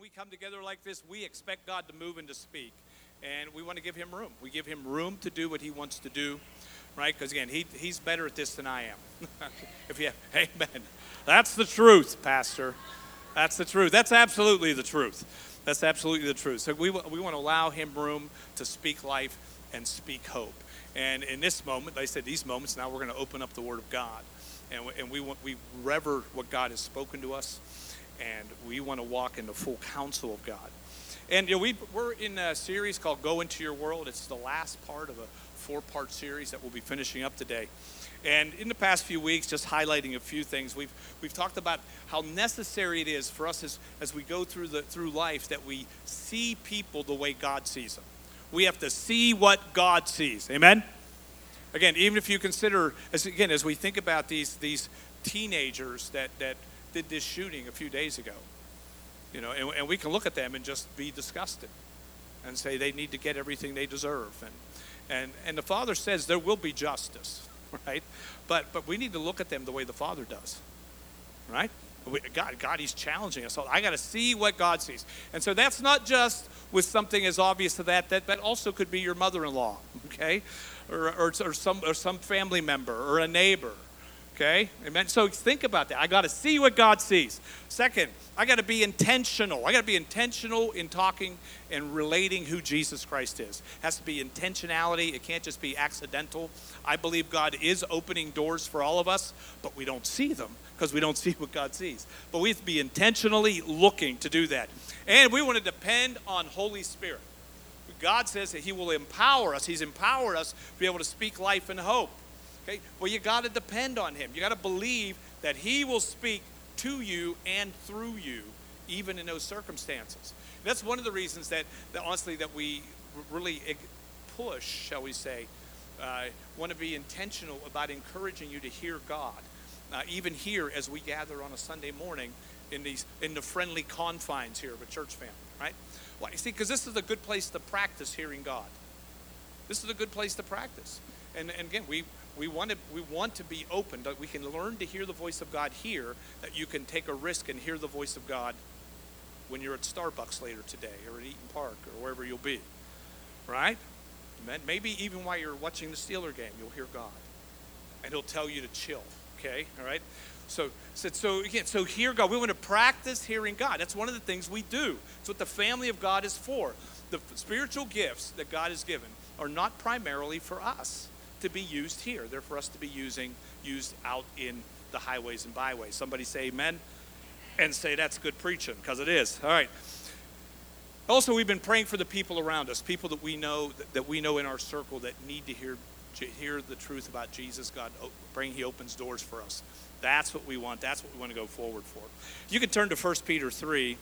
we come together like this, we expect God to move and to speak. And we want to give him room. We give him room to do what he wants to do, right? Because, again, he's better at this than I am. Amen. That's the truth, Pastor. That's the truth. That's absolutely the truth. That's absolutely the truth. So we want to allow him room to speak life and speak hope. And in this moment, like I said, these moments, now we're going to open up the Word of God. And we rever what God has spoken to us. And we want to walk in the full counsel of God. And we're in a series called Go Into Your World. It's the last part of a 4-part series that we'll be finishing up today. And in the past few weeks, just highlighting a few things, we've talked about how necessary it is for us as we go through life that we see people the way God sees them. We have to see what God sees. Amen? Again, even if you consider, as we think about these teenagers that did this shooting a few days ago, and we can look at them and just be disgusted and say they need to get everything they deserve. And the Father says there will be justice, right? But we need to look at them the way the Father does, right? God, he's challenging us. So I got to see what God sees. And so that's not just with something as obvious as that also could be your mother-in-law, okay? Or some family member or a neighbor. Okay, amen. So think about that. I got to see what God sees. Second, I got to be intentional. I got to be intentional in talking and relating who Jesus Christ is. It has to be intentionality. It can't just be accidental. I believe God is opening doors for all of us, but we don't see them because we don't see what God sees. But we have to be intentionally looking to do that. And we want to depend on Holy Spirit. God says that he will empower us. He's empowered us to be able to speak life and hope. Okay? Well, you got to depend on him. You got to believe that he will speak to you and through you, even in those circumstances. That's one of the reasons that honestly, that we really push, shall we say, want to be intentional about encouraging you to hear God, even here as we gather on a Sunday morning in the friendly confines here of a church family, right? Well, you see, because this is a good place to practice hearing God. This is a good place to practice. And again, we want to be open, that we can learn to hear the voice of God here, that you can take a risk and hear the voice of God when you're at Starbucks later today or at Eaton Park or wherever you'll be, right? Maybe even while you're watching the Steeler game, you'll hear God, and he'll tell you to chill, okay, all right? So hear God. We want to practice hearing God. That's one of the things we do. It's what the family of God is for. The spiritual gifts that God has given are not primarily for us to be used here. They're for us to be used out in the highways and byways. Somebody say amen and say that's good preaching, because it is. All right. Also, we've been praying for the people around us, people that we know in our circle that need to hear the truth about Jesus. God, praying he opens doors for us. That's what we want. That's what we want to go forward for. You can turn to 1 Peter 3.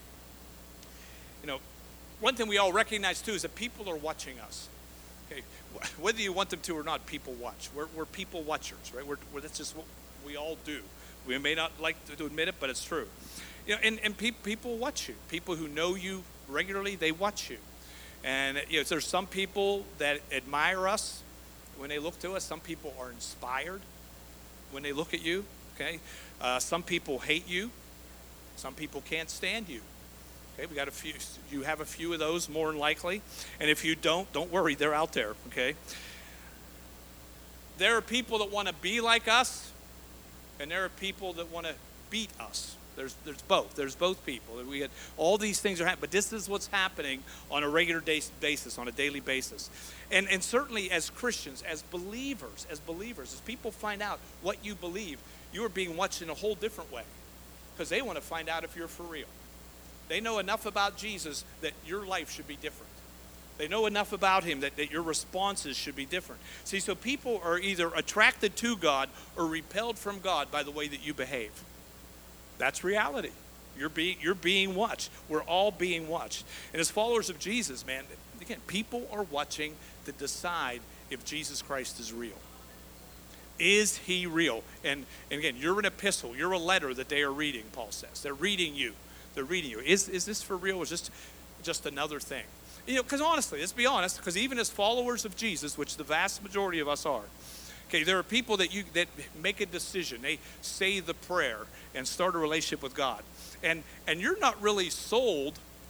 One thing we all recognize too is that people are watching us. Okay, whether you want them to or not, people watch. We're people watchers, right? That's just what we all do. We may not like to admit it, but it's true. And people watch you. People who know you regularly, they watch you. And there's some people that admire us when they look to us. Some people are inspired when they look at you. Okay, some people hate you. Some people can't stand you. Okay, we got a few. You have a few of those, more than likely. And if you don't worry, they're out there, okay? There are people that want to be like us, and there are people that want to beat us. There's both. There's both people. We get all these things are happening, but this is what's happening on a regular basis, on a daily basis. And certainly as Christians, as believers, as people find out what you believe, you are being watched in a whole different way, because they want to find out if you're for real. They know enough about Jesus that your life should be different. They know enough about him that your responses should be different. See, so people are either attracted to God or repelled from God by the way that you behave. That's reality. You're being watched. We're all being watched. And as followers of Jesus, man, again, people are watching to decide if Jesus Christ is real. Is he real? And again, you're an epistle. You're a letter that they are reading, Paul says. They're reading you. Is this for real, or is this just another thing? Because honestly, let's be honest, because even as followers of Jesus, which the vast majority of us are, okay, there are people that make a decision. They say the prayer and start a relationship with God. And you're not really sold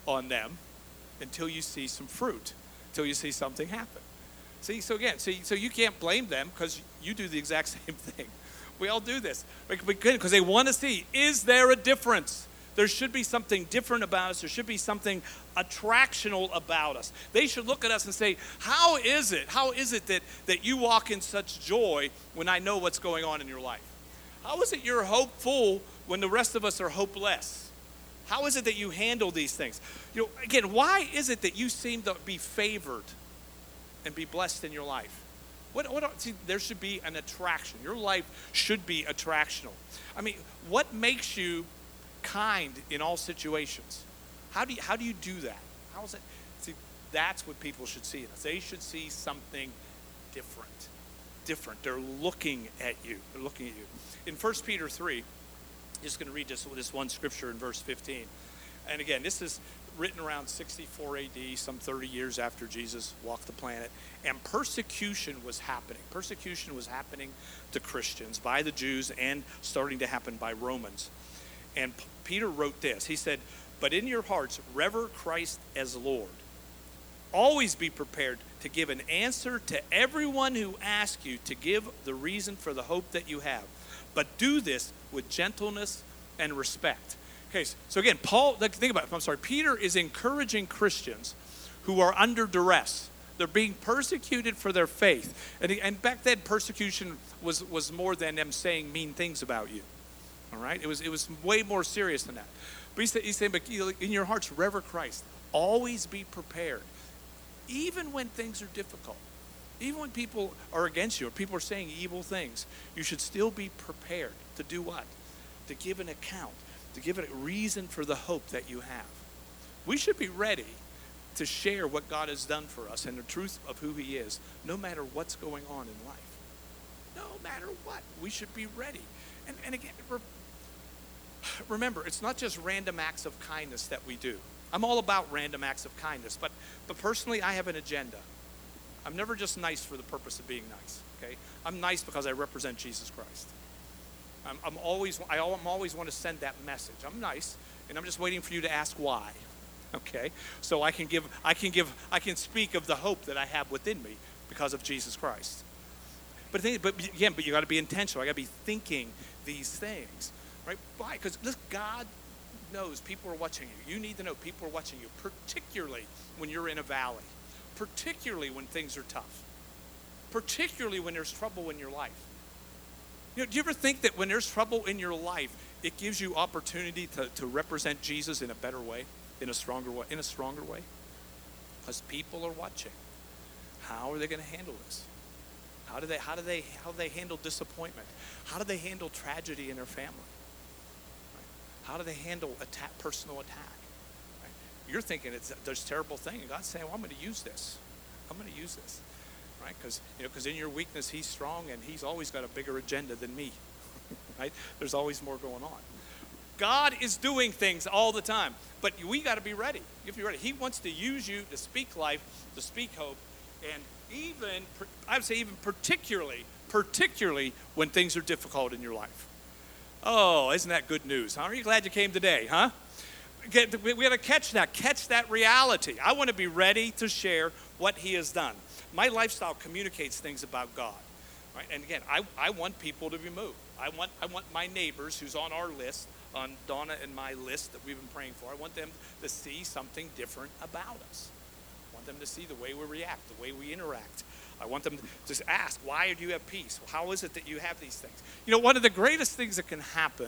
on them until you see some fruit, until you see something happen. See, so you can't blame them because you do the exact same thing. We all do this because they want to see, is there a difference? There should be something different about us. There should be something attractional about us. They should look at us and say, how is it that you walk in such joy when I know what's going on in your life? How is it you're hopeful when the rest of us are hopeless? How is it that you handle these things? Again, why is it that you seem to be favored and be blessed in your life? See, there should be an attraction. Your life should be attractional. I mean, what makes you kind in all situations? How do you do that? How is it? See, that's what people should see in us. They should see something different. They're looking at you. In 1 Peter 3, just going to read this one scripture in verse 15. And again, this is written around 64 AD, some 30 years after Jesus walked the planet. And persecution was happening. Persecution was happening to Christians by the Jews and starting to happen by Romans. And Peter wrote this. He said, "But in your hearts, revere Christ as Lord. Always be prepared to give an answer to everyone who asks you to give the reason for the hope that you have. But do this with gentleness and respect." Okay, so again, think about it. Peter is encouraging Christians who are under duress. They're being persecuted for their faith. And back then, persecution was more than them saying mean things about you. All right? It was way more serious than that. But he's saying, but in your hearts, revere Christ. Always be prepared. Even when things are difficult. Even when people are against you or people are saying evil things, you should still be prepared to do what? To give an account. To give it a reason for the hope that you have. We should be ready to share what God has done for us and the truth of who he is, no matter what's going on in life. No matter what, we should be ready. And again, remember, it's not just random acts of kindness that we do. I'm all about random acts of kindness, but personally, I have an agenda. I'm never just nice for the purpose of being nice, okay? I'm nice because I represent Jesus Christ. I'm always want to send that message. I'm nice, and I'm just waiting for you to ask why, okay? So I can speak of the hope that I have within me because of Jesus Christ. But you got to be intentional. I got to be thinking these things, right? Why? Because God knows people are watching you. You need to know people are watching you, particularly when you're in a valley, particularly when things are tough, particularly when there's trouble in your life. Do you ever think that when there's trouble in your life, it gives you opportunity to represent Jesus in a better way, in a stronger way? Because people are watching. How are they going to handle this? How do they handle disappointment? How do they handle tragedy in their family? Right? How do they handle personal attack? Right? You're thinking there's a terrible thing, and God's saying, well, I'm going to use this. Right? Because in your weakness, he's strong, and he's always got a bigger agenda than me. Right? There's always more going on. God is doing things all the time, but we got to be ready. You have to be ready. He wants to use you to speak life, to speak hope, and I would say even particularly when things are difficult in your life. Oh, isn't that good news? Huh? Are you glad you came today, huh? We got to catch that reality. I want to be ready to share what he has done. My lifestyle communicates things about God, right? And again, I want people to be moved. I want my neighbors who's on our list, on Donna and my list that we've been praying for, I want them to see something different about us. I want them to see the way we react, the way we interact. I want them to just ask, why do you have peace? How is it that you have these things? One of the greatest things that can happen,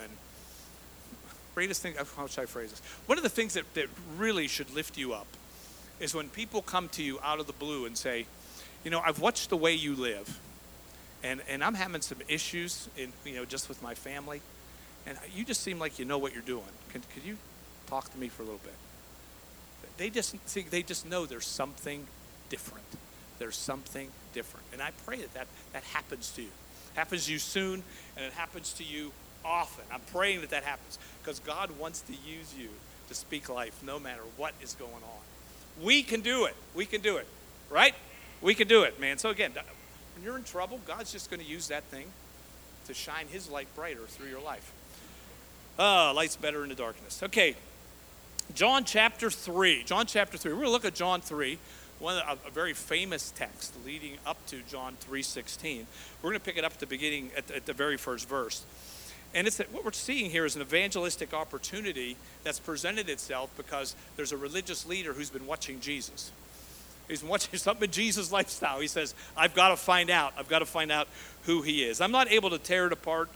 how should I phrase this? One of the things that really should lift you up is when people come to you out of the blue and say, I've watched the way you live, and I'm having some issues just with my family, and you just seem like you know what you're doing. Could you talk to me for a little bit? They just know there's something different. There's something different. And I pray that happens to you. It happens to you soon, and it happens to you often. I'm praying that happens because God wants to use you to speak life no matter what is going on. We can do it. Right? We can do it, man. So again, when you're in trouble, God's just going to use that thing to shine his light brighter through your life. Light's better in the darkness. Okay. John chapter 3. John chapter 3. We're going to look at John 3, a very famous text leading up to John 3:16. We're going to pick it up at the beginning, at the very first verse. And what we're seeing here is an evangelistic opportunity that's presented itself because there's a religious leader who's been watching Jesus. He's been watching something in Jesus' lifestyle. He says, I've got to find out who he is. I'm not able to tear it apart.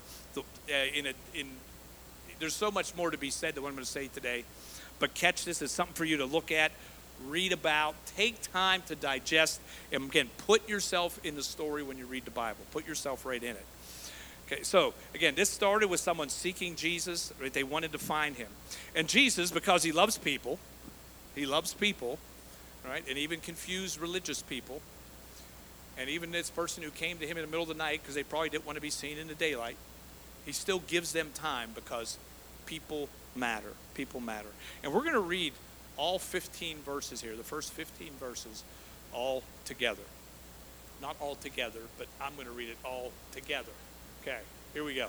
There's so much more to be said than what I'm going to say today. But catch this as something for you to look at, read about, take time to digest, and again, put yourself in the story when you read the Bible. Put yourself right in it. Okay, so again, this started with someone seeking Jesus. Right? They wanted to find him. And Jesus, because he loves people, right? And even confused religious people. And even this person who came to him in the middle of the night because they probably didn't want to be seen in the daylight, he still gives them time because people matter. People matter. And we're going to read all 15 verses here, the first 15 verses all together. Not all together, but I'm going to read it all together. Okay, here we go.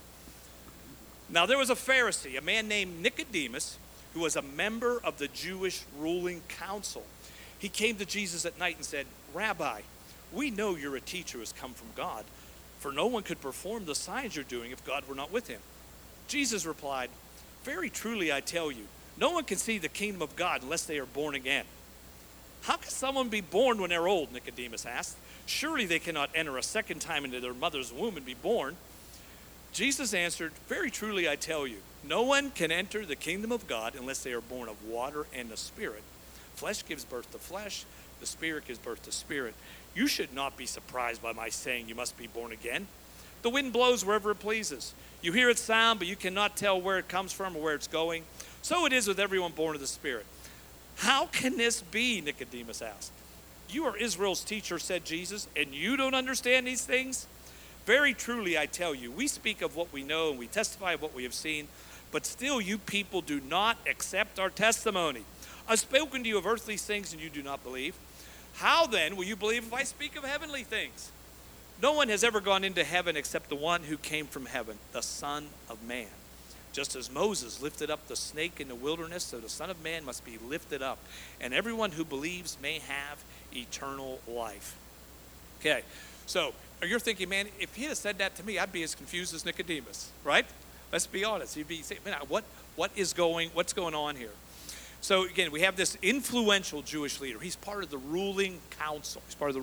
Now there was a Pharisee, a man named Nicodemus, who was a member of the Jewish ruling council. He came to Jesus at night and said, Rabbi, we know you're a teacher who has come from God, for no one could perform the signs you're doing if God were not with him. Jesus replied, very truly I tell you, no one can see the kingdom of God unless they are born again. How can someone be born when they're old? Nicodemus asked. Surely they cannot enter a second time into their mother's womb and be born. Jesus answered, very truly I tell you, no one can enter the kingdom of God unless they are born of water and the Spirit. Flesh gives birth to flesh, the Spirit gives birth to spirit. You should not be surprised by my saying you must be born again. The wind blows wherever it pleases. You hear its sound, but you cannot tell where it comes from or where it's going. So it is with everyone born of the Spirit. How can this be? Nicodemus asked. You are Israel's teacher, said Jesus, and you don't understand these things? Very truly, I tell you, we speak of what we know and we testify of what we have seen, but still you people do not accept our testimony. I've spoken to you of earthly things and you do not believe. How then will you believe if I speak of heavenly things? No one has ever gone into heaven except the one who came from heaven, the Son of Man. Just as Moses lifted up the snake in the wilderness, so the Son of Man must be lifted up, and everyone who believes may have eternal life. Okay, so you're thinking, man, if he had said that to me, I'd be as confused as Nicodemus, right? Let's be honest. You'd be saying, man, what's going on here? So again, we have this influential Jewish leader. He's part of the ruling council.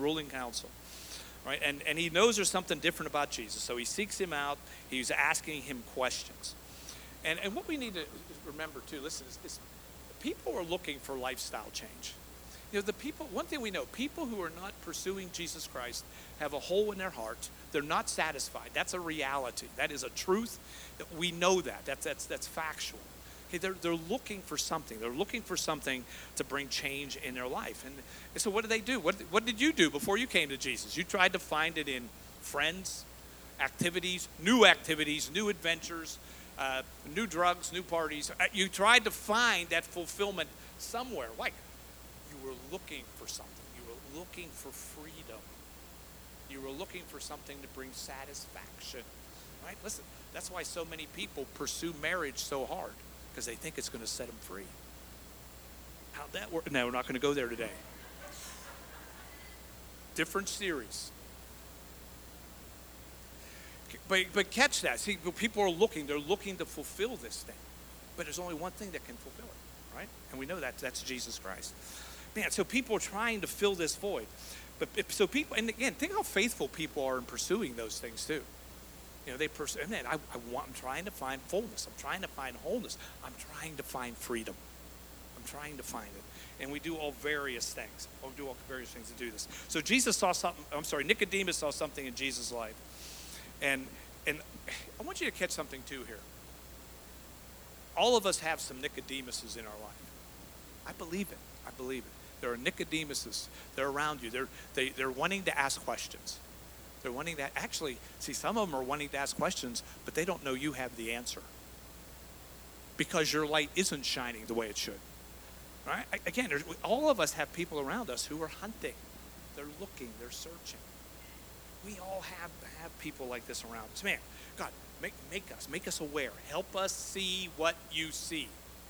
Right? And he knows there's something different about Jesus. So he seeks him out. He's asking him questions. And what we need to remember too, listen, is people are looking for lifestyle change. You know, one thing we know, people who are not pursuing Jesus Christ have a hole in their heart. They're not satisfied. That's a reality. That is a truth. We know that. That's factual. Okay, they're looking for something. They're looking for something to bring change in their life. And so what do? What did you do before you came to Jesus? You tried to find it in friends, activities, new adventures, new drugs, new parties. You tried to find that fulfillment somewhere. Like, you were looking for something. You were looking for freedom. You were looking for something to bring satisfaction. Right? Listen, that's why so many people pursue marriage so hard, because they think it's going to set them free. How'd that work? No, we're not going to go there today. Different series. But catch that. See, people are looking. They're looking to fulfill this thing. But there's only one thing that can fulfill it, right? And we know that. That's Jesus Christ. Man, so people are trying to fill this void. So people, and again, think how faithful people are in pursuing those things too. You know, they pursue, man, I'm trying to find fullness. I'm trying to find wholeness. I'm trying to find freedom. I'm trying to find it. And we do all various things. We'll do all various things to do this. So Nicodemus saw something in Jesus' life. And I want you to catch something too here. All of us have some Nicodemuses in our life. I believe it. There are Nicodemuses. They're around you. They're wanting to ask questions. They're wanting to actually see, some of them are wanting to ask questions, but they don't know you have the answer because your light isn't shining the way it should. Right? Again, all of us have people around us who are hunting. They're looking. They're searching. We all have people like this around us. Man, God, make us aware. Help us see what you see.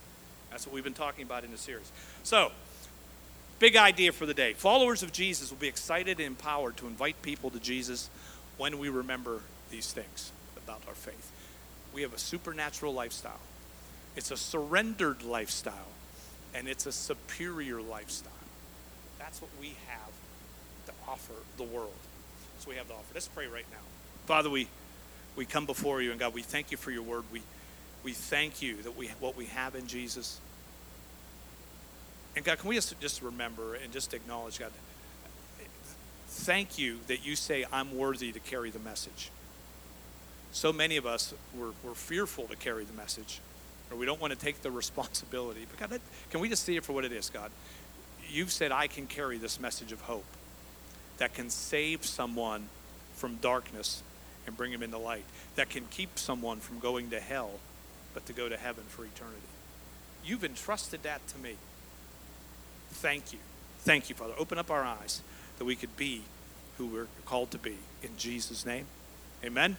That's what we've been talking about in the series. So, big idea for the day. Followers of Jesus will be excited and empowered to invite people to Jesus when we remember these things about our faith. We have a supernatural lifestyle. It's a surrendered lifestyle, and it's a superior lifestyle. That's what we have to offer the world. So we have to offer. Let's pray right now. Father, we come before you, and God, we thank you for your word. We thank you that what we have in Jesus. And God, can we just remember and just acknowledge, God, thank you that you say I'm worthy to carry the message. So many of us, we're fearful to carry the message, or we don't want to take the responsibility. But God, can we just see it for what it is, God? You've said I can carry this message of hope that can save someone from darkness and bring him into light, that can keep someone from going to hell, but to go to heaven for eternity. You've entrusted that to me. Thank you. Thank you, Father. Open up our eyes that we could be who we're called to be. In Jesus' name, amen.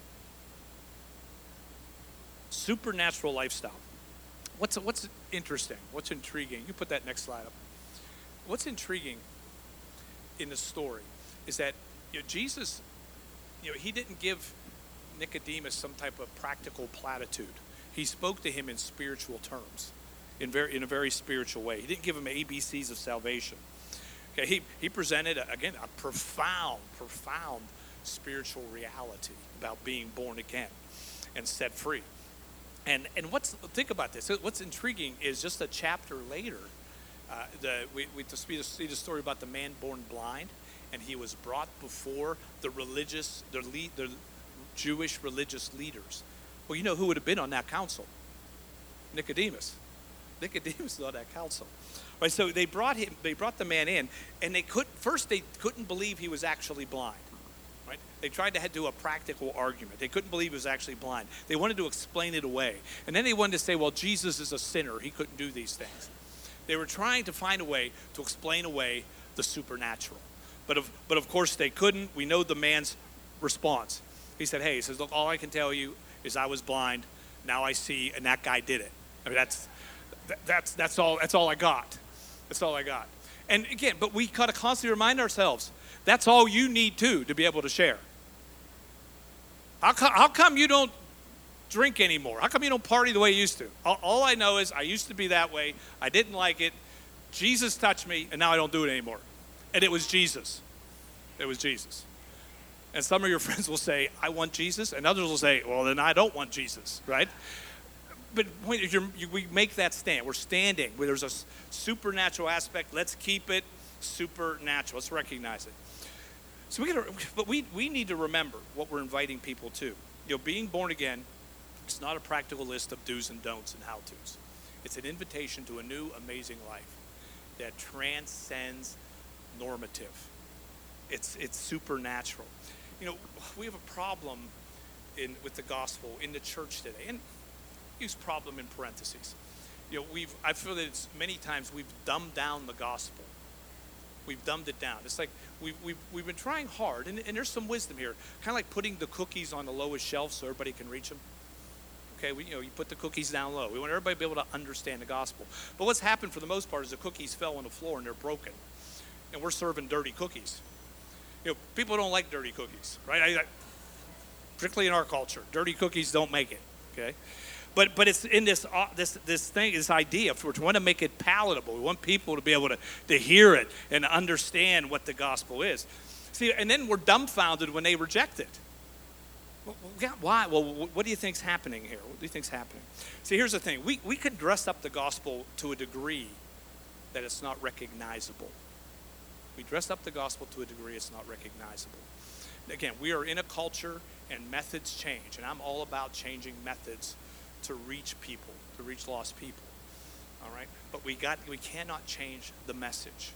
Supernatural lifestyle. What's interesting? What's intriguing? You put that next slide up. What's intriguing in the story is that Jesus, he didn't give Nicodemus some type of practical platitude. He spoke to him in spiritual terms, in a very spiritual way. He didn't give him ABCs of salvation. Okay, he presented again a profound spiritual reality about being born again and set free. And think about this. What's intriguing is just a chapter later, we see the story about the man born blind, and he was brought before the Jewish religious leaders. Well, you know who would have been on that council? Nicodemus. Nicodemus was on that council. Right, so they brought the man in, and they couldn't believe he was actually blind. Right? They tried to do a practical argument. They couldn't believe he was actually blind. They wanted to explain it away. And then they wanted to say, well, Jesus is a sinner. He couldn't do these things. They were trying to find a way to explain away the supernatural. But of course they couldn't. We know the man's response. He said, look, all I can tell you is I was blind. Now I see, and that guy did it. I mean, that's all I got. That's all I got. And again, but we got to constantly remind ourselves, that's all you need to be able to share. How come you don't drink anymore? How come you don't party the way you used to? All I know is I used to be that way. I didn't like it. Jesus touched me, and now I don't do it anymore. And it was Jesus. It was Jesus. And some of your friends will say, I want Jesus, and others will say, well, then I don't want Jesus, right? But we make that stand. We're standing where there's a supernatural aspect. Let's keep it supernatural. Let's recognize it. So we need to remember what we're inviting people to. Being born again, it's not a practical list of do's and don'ts and how-tos. It's an invitation to a new, amazing life that transcends normative. It's supernatural. We have a problem with the gospel in the church today, and use problem in parentheses. I feel that many times we've dumbed down the gospel. We've dumbed it down. It's like we've been trying hard, and there's some wisdom here. Kind of like putting the cookies on the lowest shelf so everybody can reach them. Okay, you put the cookies down low. We want everybody to be able to understand the gospel. But what's happened for the most part is the cookies fell on the floor and they're broken, and we're serving dirty cookies. People don't like dirty cookies, right? Particularly in our culture, dirty cookies don't make it. Okay, but it's in this idea. If we want to make it palatable, we want people to be able to hear it and understand what the gospel is. See, and then we're dumbfounded when they reject it. Well, why? Well, what do you think's happening here? What do you think's happening? See, here's the thing. We could dress up the gospel to a degree that it's not recognizable. We dress up the gospel to a degree it's not recognizable. Again, we are in a culture and methods change, and I'm all about changing methods to reach people, to reach lost people. All right? But we cannot change the message.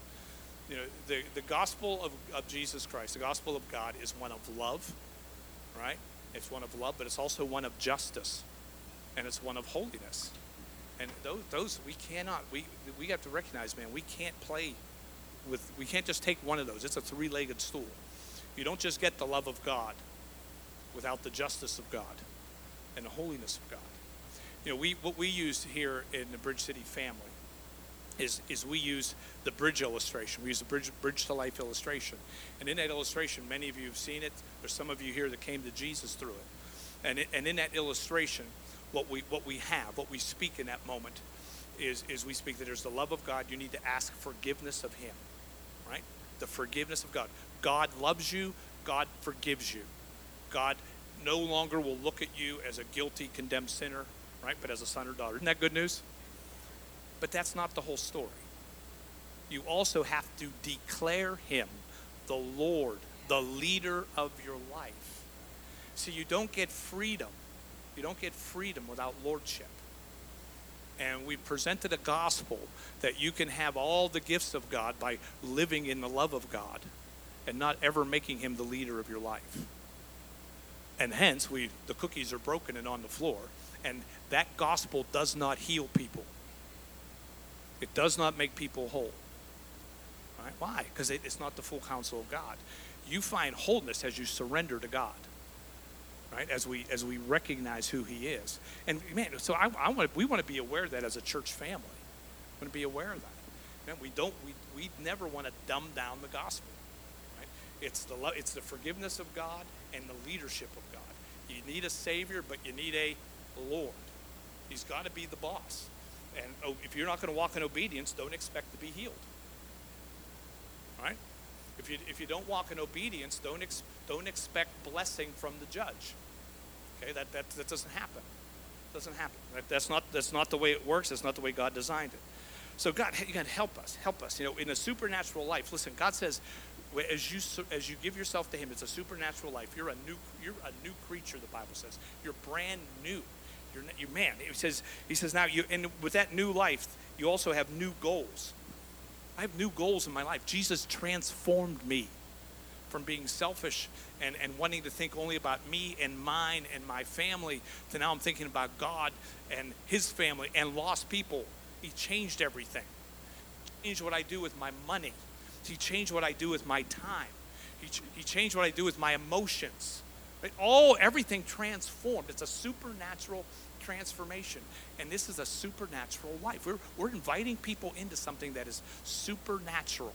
The gospel of Jesus Christ, the gospel of God, is one of love, right? It's one of love, but it's also one of justice, and it's one of holiness. And those we cannot. We have to recognize, man, we can't play with. We can't just take one of those. It's a three-legged stool. You don't just get the love of God without the justice of God and the holiness of God. What we use here in the Bridge City family is we use the bridge illustration. We use the bridge to life illustration. And in that illustration, many of you have seen it. There's some of you here that came to Jesus through it. And in that illustration, what we speak in that moment is we speak that there's the love of God. You need to ask forgiveness of him, right? The forgiveness of God. God loves you. God forgives you. God no longer will look at you as a guilty, condemned sinner, right? But as a son or daughter. Isn't that good news? But that's not the whole story. You also have to declare him the Lord, the leader of your life. See, you don't get freedom. You don't get freedom without lordship. And we presented a gospel that you can have all the gifts of God by living in the love of God and not ever making him the leader of your life. And hence, the cookies are broken and on the floor. And that gospel does not heal people. It does not make people whole. Right? Why? Because it's not the full counsel of God. You find wholeness as you surrender to God. Right? As we recognize who he is. And man, so we want to be aware of that as a church family. We want to be aware of that. Man, we never want to dumb down the gospel. Right? It's the forgiveness of God and the leadership of God. You need a Savior, but you need a Lord. He's got to be the boss. And if you're not going to walk in obedience, don't expect to be healed. Right? If you don't walk in obedience, don't expect blessing from the judge. Okay, that doesn't happen. Doesn't happen. That's not the way it works. That's not the way God designed it. So God, you got to help us. In a supernatural life. Listen, God says, as you give yourself to him, it's a supernatural life. You're a new creature. The Bible says you're brand new. You're man. He says now and with that new life, you also have new goals. I have new goals in my life. Jesus transformed me from being selfish and wanting to think only about me and mine and my family to now I'm thinking about God and his family and lost people. He changed everything. He changed what I do with my money. He changed what I do with my time. He changed what I do with my emotions. Right? Everything transformed. It's a supernatural transformation. And this is a supernatural life. We're inviting people into something that is supernatural.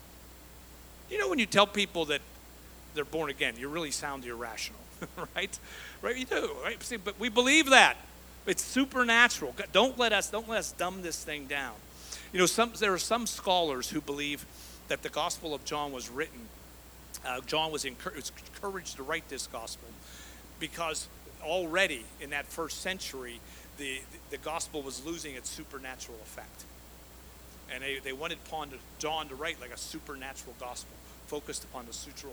When you tell people that they're born again, you really sound irrational, right? Right? You do, right? See, but we believe that. It's supernatural. Don't let us dumb this thing down. There are some scholars who believe that the Gospel of John was written. John was encouraged to write this gospel because already in that first century, the gospel was losing its supernatural effect. And they wanted John to write like a supernatural gospel, focused upon the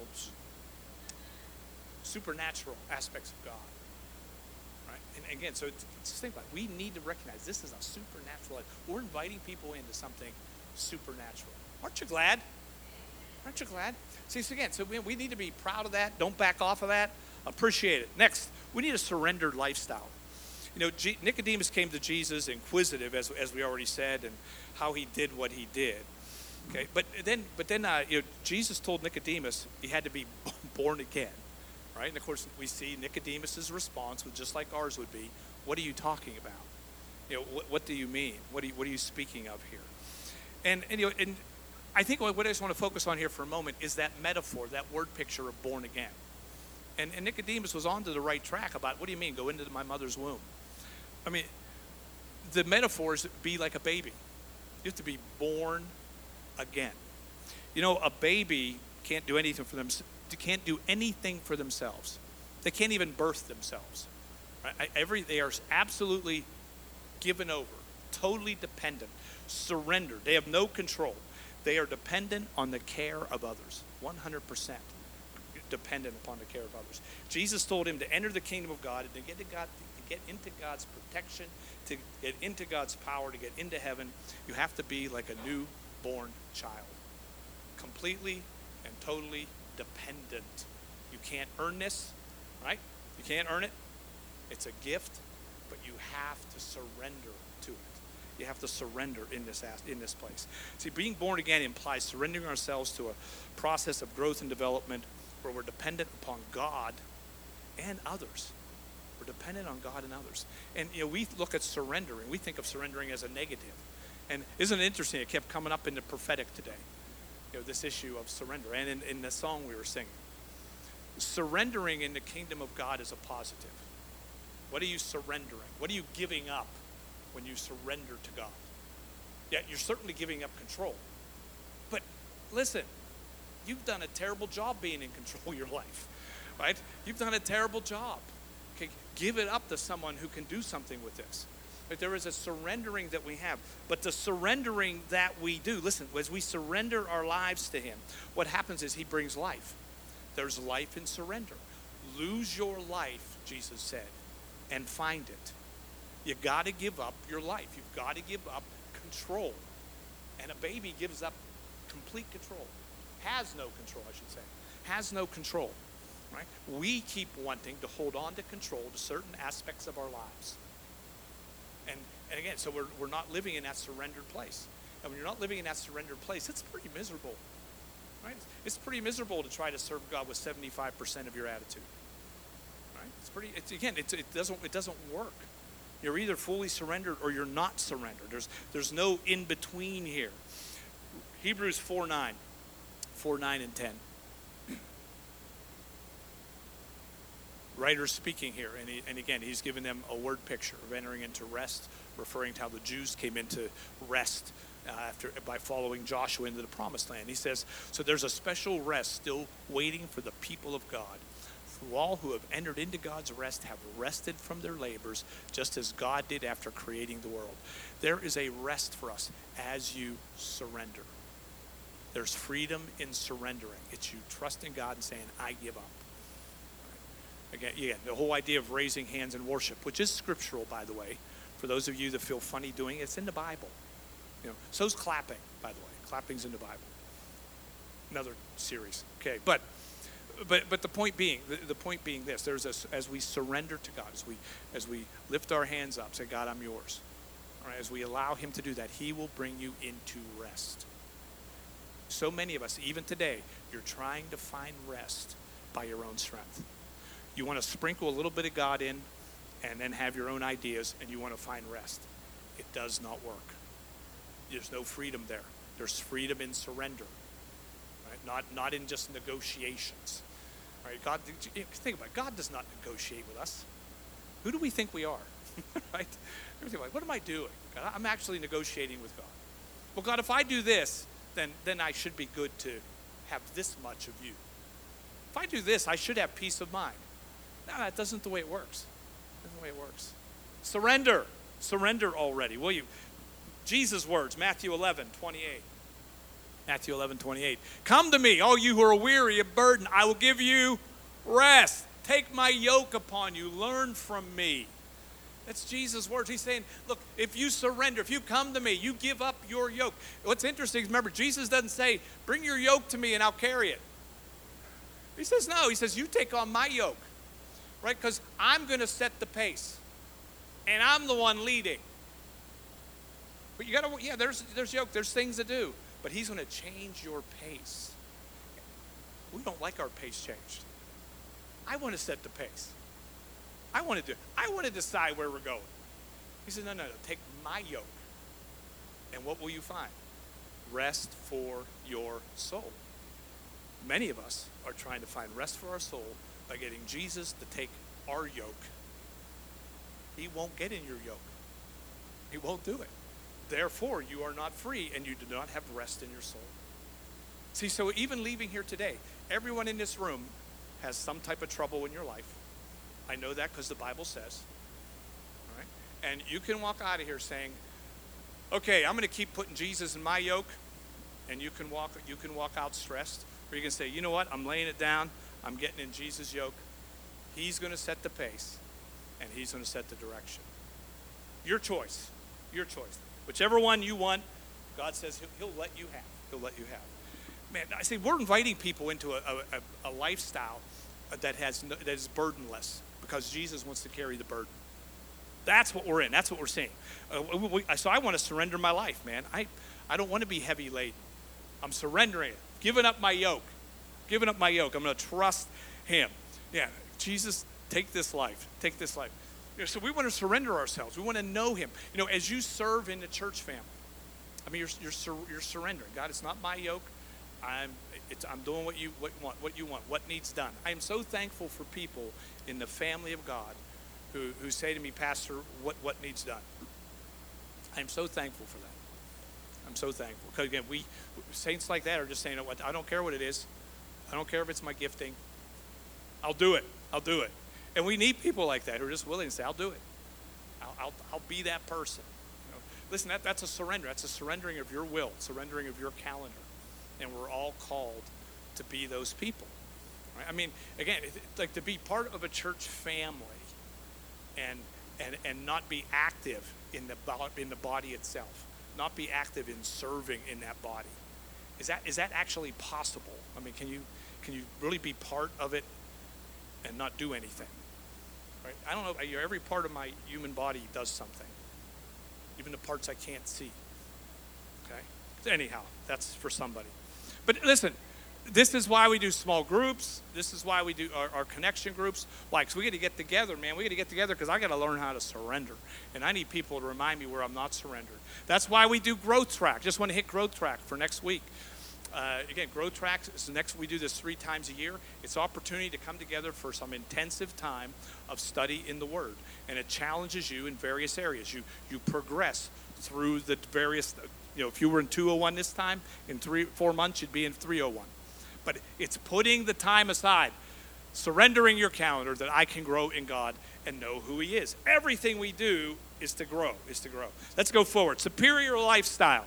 supernatural aspects of God. Right? And again, so just think about it. We need to recognize this is a supernatural life. We're inviting people into something supernatural. Aren't you glad? Aren't you glad? See, so again, we need to be proud of that. Don't back off of that. Appreciate it. Next, we need a surrendered lifestyle. Nicodemus came to Jesus inquisitive, as we already said, and how he did what he did. Okay, but then Jesus told Nicodemus he had to be born again, right? And of course, we see Nicodemus's response, was just like ours would be, "What are you talking about? What do you mean? What are you speaking of here?" And I think what I just want to focus on here for a moment is that metaphor, that word picture of born again. And Nicodemus was onto the right track about, what do you mean, go into my mother's womb? I mean, the metaphor is be like a baby. You have to be born again. A baby can't do anything for them. Can't do anything for themselves. They can't even birth themselves. Right? They are absolutely given over, totally dependent, surrendered. They have no control. They are dependent on the care of others, 100% dependent upon the care of others. Jesus told him to enter the kingdom of God and to get into God's protection, to get into God's power, to get into heaven. You have to be like a newborn child, completely and totally dependent. You can't earn this, right? You can't earn it. It's a gift, but you have to surrender to it. You have to surrender in this place. See, being born again implies surrendering ourselves to a process of growth and development where we're dependent upon God and others. We're dependent on God and others. And we look at surrendering. We think of surrendering as a negative. And isn't it interesting? It kept coming up in the prophetic today. This issue of surrender. And in the song we were singing. Surrendering in the kingdom of God is a positive. What are you surrendering? What are you giving up when you surrender to God? Yeah, you're certainly giving up control. But listen, you've done a terrible job being in control of your life, right? You've done a terrible job. Okay, give it up to someone who can do something with this. But there is a surrendering that we have. But the surrendering that we do, listen, as we surrender our lives to him, what happens is he brings life. There's life in surrender. Lose your life, Jesus said, and find it. You got to give up your life. You've got to give up control. And a baby gives up complete control. Has no control, I should say. Has no control. Right? We keep wanting to hold on to control to certain aspects of our lives. And again, so we're not living in that surrendered place. And when you're not living in that surrendered place, it's pretty miserable. Right? It's pretty miserable to try to serve God with 75% of your attitude. Right? It doesn't work. You're either fully surrendered or you're not surrendered. There's no in between here. Hebrews 4:9 and 10. Writer's speaking here, and again, he's given them a word picture of entering into rest, referring to how the Jews came into rest by following Joshua into the promised land. He says, so there's a special rest still waiting for the people of God. For all who have entered into God's rest have rested from their labors, just as God did after creating the world. There is a rest for us as you surrender. There's freedom in surrendering. It's you trusting God and saying, I give up. Again, the whole idea of raising hands in worship, which is scriptural, by the way. For those of you that feel funny doing it, it's in the Bible. So's clapping, by the way. Clapping's in the Bible. Another series. Okay, but the point being this: as we surrender to God, as we lift our hands up, say, God, I'm yours. All right, as we allow Him to do that, He will bring you into rest. So many of us, even today, you're trying to find rest by your own strength. You want to sprinkle a little bit of God in and then have your own ideas, and you want to find rest. It does not work. There's no freedom there. There's freedom in surrender, right? Not in just negotiations. Right? God, think about it. God does not negotiate with us. Who do we think we are? Right? Everything like, what am I doing? God, I'm actually negotiating with God. Well, God, if I do this, then I should be good to have this much of you. If I do this, I should have peace of mind. No, that isn't the way it works. That's the way it works. Surrender. Surrender already, will you? Jesus' words, Matthew 11:28. Matthew 11:28. Come to me, all you who are weary and burdened. I will give you rest. Take my yoke upon you. Learn from me. That's Jesus' words. He's saying, look, if you surrender, if you come to me, you give up your yoke. What's interesting is, remember, Jesus doesn't say, bring your yoke to me and I'll carry it. He says, no. He says, you take on my yoke. Right? Because I'm going to set the pace. And I'm the one leading. But you got to, there's yoke. There's things to do. But He's going to change your pace. We don't like our pace changed. I want to set the pace. I want to decide where we're going. He said, no. Take my yoke. And what will you find? Rest for your soul. Many of us are trying to find rest for our soul by getting Jesus to take our yoke. He won't get in your yoke. He won't do it. Therefore, you are not free and you do not have rest in your soul. See, so even leaving here today, everyone in this room has some type of trouble in your life. I know that because the Bible says. All right? And you can walk out of here saying, okay, I'm going to keep putting Jesus in my yoke, and you can walk out stressed. Or you can say, you know what, I'm laying it down. I'm getting in Jesus' yoke. He's going to set the pace, and He's going to set the direction. Your choice. Your choice. Whichever one you want, God says He'll let you have. He'll let you have. Man, I say we're inviting people into a lifestyle that is burdenless because Jesus wants to carry the burden. That's what we're in. That's what we're seeing. So I want to surrender my life, man. I don't want to be heavy laden. I'm surrendering it. Giving up my yoke. Giving up my yoke. I'm going to trust Him. Yeah, Jesus, take this life. Take this life. So we want to surrender ourselves. We want to know him. As you serve in the church family, I mean, you're surrendering. God, it's not my yoke. I'm doing what you want, what needs done. I am so thankful for people in the family of God who say to me, Pastor, what needs done? I am so thankful for that. I'm so thankful. Because again, we saints like that are just saying, I don't care what it is. I don't care if it's my gifting. I'll do it. I'll do it. And we need people like that who are just willing to say, I'll do it. I'll be that person. Listen, that's a surrender. That's a surrendering of your will, surrendering of your calendar. And we're all called to be those people. Right? I mean, again, like to be part of a church family and not be active in the body itself, not be active in serving in that body. Is that actually possible? I mean, can you really be part of it and not do anything? Right? I don't know. Every part of my human body does something, even the parts I can't see. Okay. Anyhow, that's for somebody. But listen, this is why we do small groups. This is why we do our connection groups. Why? Because we got to get together, man. We got to get together because I got to learn how to surrender. And I need people to remind me where I'm not surrendered. That's why we do Growth Track. Just want to hit Growth Track for next week. Again, Growth Track is we do this 3 times a year. It's an opportunity to come together for some intensive time of study in the Word. And it challenges you in various areas. You progress through the various, if you were in 201 this time, in 4 months, you'd be in 301. But it's putting the time aside, surrendering your calendar that I can grow in God and know who he is. Everything we do is to grow, Let's go forward. Superior lifestyle.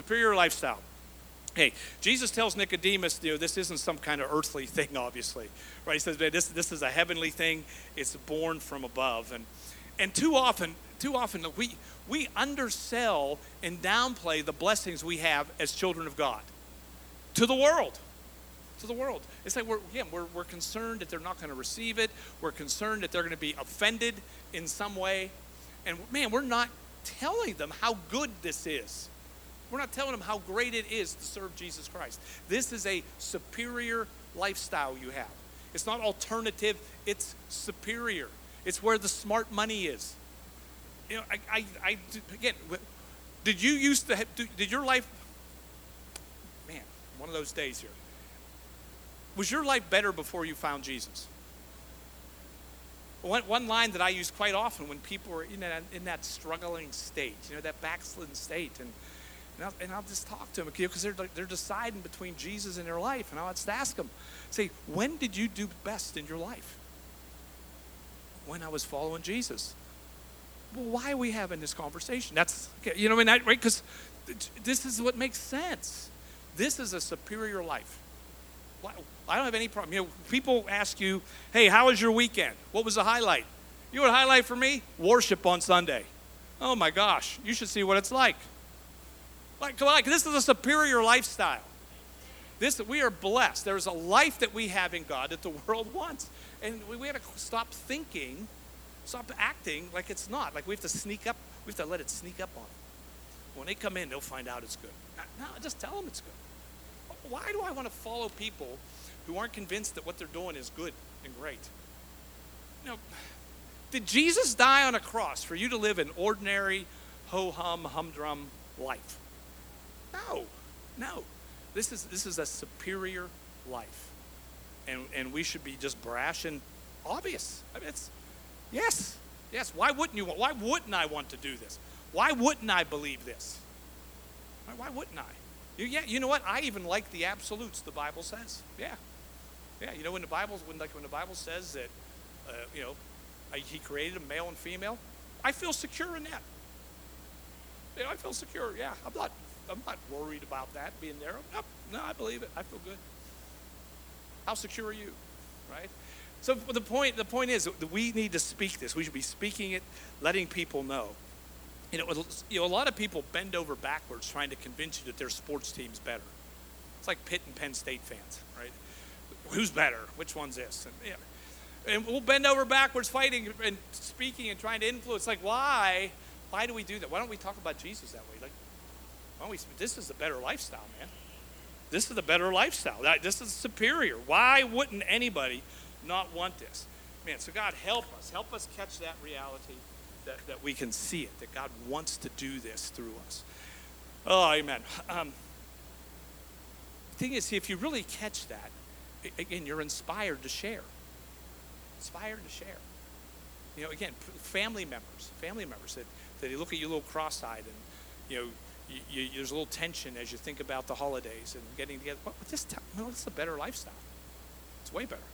Hey, Jesus tells Nicodemus, this isn't some kind of earthly thing, obviously. Right? He says, this is a heavenly thing. It's born from above. And too often we undersell and downplay the blessings we have as children of God to the world. It's like we're concerned that they're not going to receive it. We're concerned that they're going to be offended in some way. And man, we're not telling them how good this is. We're not telling them how great it is to serve Jesus Christ. This is a superior lifestyle you have. It's not alternative, it's superior. It's where the smart money is. Again, did you used to did your life, man, one of those days here. Was your life better before you found Jesus? One line that I use quite often when people are in that struggling state, that backslidden state, and I'll just talk to them because they're deciding between Jesus and their life, and I'll just ask them, say, when did you do best in your life? When I was following Jesus. Well, why are we having this conversation? That's right? Because this is what makes sense. This is a superior life. I don't have any problem. People ask you, hey, how was your weekend? What was the highlight? You know what highlight for me? Worship on Sunday. Oh my gosh, you should see what it's like. This is a superior lifestyle. We are blessed. There's a life that we have in God that the world wants. And we have to stop acting like it's not. Like we have to sneak up. We have to let it sneak up on them. When they come in, they'll find out it's good. No, just tell them it's good. Why do I want to follow people who aren't convinced that what they're doing is good and great? Did Jesus die on a cross for you to live an ordinary ho-hum, humdrum life? No. This is a superior life. And we should be just brash and obvious. I mean, yes. Why wouldn't I want to do this? Why wouldn't I believe this? Why wouldn't I? Yeah, you know what? I even like the absolutes the Bible says. Yeah. When the Bible says that, he created a male and female, I feel secure in that. I feel secure. Yeah, I'm not worried about that being there. No, I believe it. I feel good. How secure are you? Right? So the point is that we need to speak this. We should be speaking it, letting people know. A lot of people bend over backwards trying to convince you that their sports team's better. It's like Pitt and Penn State fans, right? Who's better? Which one's this? And we'll bend over backwards fighting and speaking and trying to influence. Like, why? Why do we do that? Why don't we talk about Jesus that way? This is the better lifestyle, man. This is the better lifestyle. This is superior. Why wouldn't anybody not want this? Man, so God, help us catch that reality, that we can see it, that God wants to do this through us. Oh, amen. The thing is, if you really catch that, again, you're inspired to share. Inspired to share. You know, again, family members that look at you a little cross-eyed, and you know, there's a little tension as you think about the holidays and getting together. This is a better lifestyle. It's way better.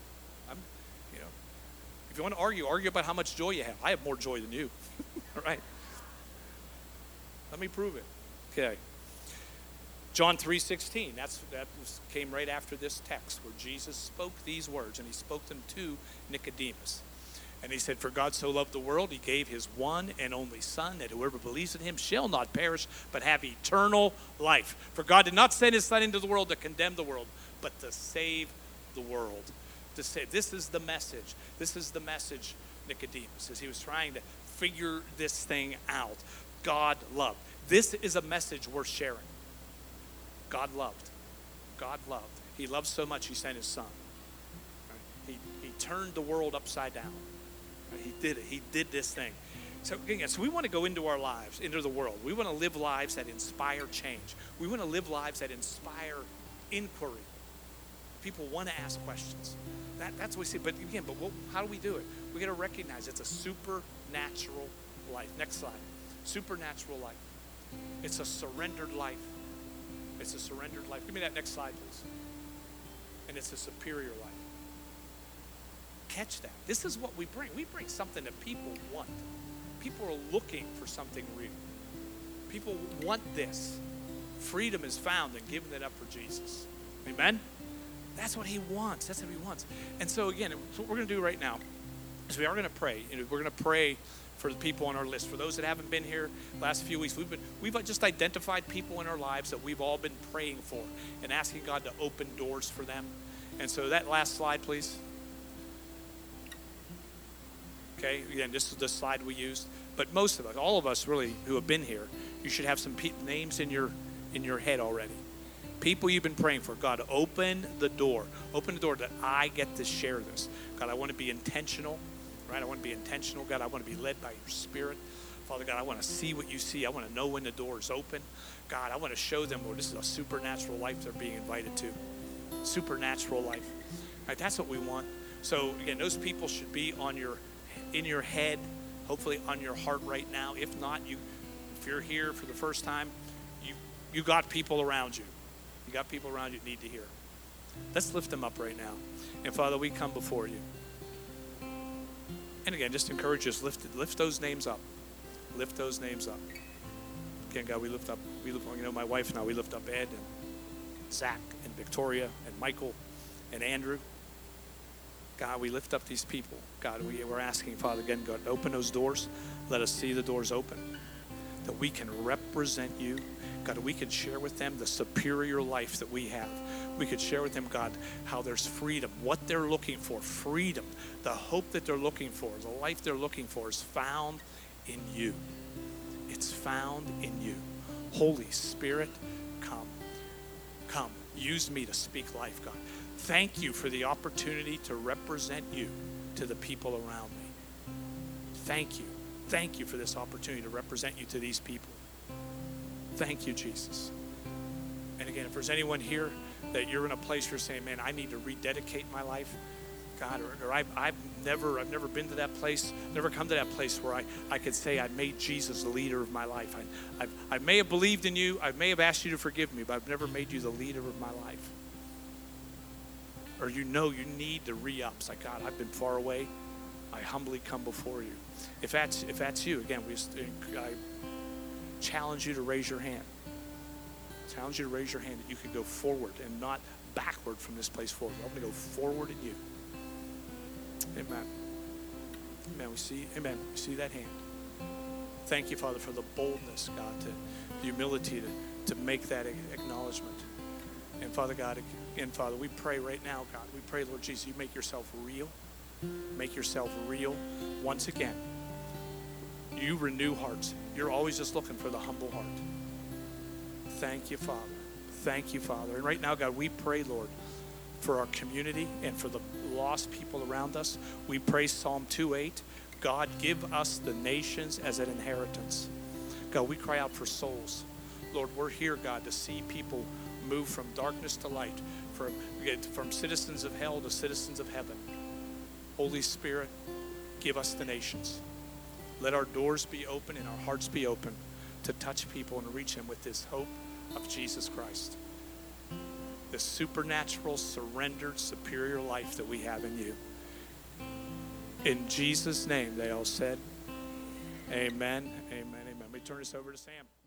If you want to argue about how much joy you have. I have more joy than you. All right. Let me prove it. Okay. John 3:16. That came right after this text where Jesus spoke these words, and he spoke them to Nicodemus. And he said, "For God so loved the world, he gave his one and only Son, that whoever believes in him shall not perish, but have eternal life. For God did not send his Son into the world to condemn the world, but to save the world." To say, this is the message. This is the message, Nicodemus, as he was trying to figure this thing out. God loved. This is a message worth sharing. God loved. God loved. He loved so much he sent his Son. He turned the world upside down. He did it. He did this thing. So we want to go into our lives, into the world. We want to live lives that inspire change. We want to live lives that inspire inquiry. People want to ask questions. That's what we see. But again, how do we do it? We got to recognize it's a supernatural life. Next slide. Supernatural life. It's a surrendered life. It's a surrendered life. Give me that next slide, please. And it's a superior life. Catch that. This is what we bring. We bring something that people want. People are looking for something real. People want this. Freedom is found in giving it up for Jesus. Amen? That's what he wants. That's what he wants. And so again, what we're going to do right now is we are going to pray. And we're going to pray for the people on our list. For those that haven't been here the last few weeks, we've just identified people in our lives that we've all been praying for and asking God to open doors for them. And so that last slide, please. Okay, again, this is the slide we used. But most of us, all of us really who have been here, you should have some names in your head already. People you've been praying for. God, open the door. Open the door that I get to share this. God, I want to be intentional, right? I want to be intentional. God, I want to be led by your Spirit. Father God, I want to see what you see. I want to know when the door is open. God, I want to show them, Lord, this is a supernatural life they're being invited to. Supernatural life. Right, that's what we want. So again, those people should be in your head, hopefully on your heart right now. If not, if you're here for the first time, you got people around you. You got people around you that need to hear. Let's lift them up right now. And Father, we come before you. And again, just encourage us, lift those names up. Lift those names up. Again, God, we lift up, my wife and I, we lift up Ed and Zach and Victoria and Michael and Andrew. God, we lift up these people. God, we're asking, Father, again, God, open those doors. Let us see the doors open. That we can represent you. God, we could share with them the superior life that we have. We could share with them, God, how there's freedom, what they're looking for, freedom, the hope that they're looking for, the life they're looking for is found in you. It's found in you. Holy Spirit, come. Come. Use me to speak life, God. Thank you for the opportunity to represent you to the people around me. Thank you. Thank you for this opportunity to represent you to these people. Thank you, Jesus. And again, if there's anyone here that you're in a place where you're saying, man, I need to rededicate my life, God, or I've never been to that place, never come to that place where I could say I made Jesus the leader of my life. I may have believed in you, I may have asked you to forgive me, but I've never made you the leader of my life. Or you need to re-up. It's like, God, I've been far away. I humbly come before you. If that's you, again, I challenge you to raise your hand. Challenge you to raise your hand that you can go forward and not backward from this place forward. I'm going to go forward in you. Amen. Amen. We see that hand. Thank you, Father, for the boldness, God, the humility to make that acknowledgement. And Father God, again, Father, we pray right now, God. We pray, Lord Jesus, you make yourself real. Make yourself real once again. You renew hearts. You're always just looking for the humble heart. Thank you, Father. Thank you, Father. And right now, God, we pray, Lord, for our community and for the lost people around us. We pray Psalm 2:8. God, give us the nations as an inheritance. God, we cry out for souls. Lord, we're here, God, to see people move from darkness to light, from citizens of hell to citizens of heaven. Holy Spirit, give us the nations. Let our doors be open and our hearts be open to touch people and reach them with this hope of Jesus Christ. The supernatural, surrendered, superior life that we have in you. In Jesus' name, they all said, amen, amen, amen. We turn this over to Sam.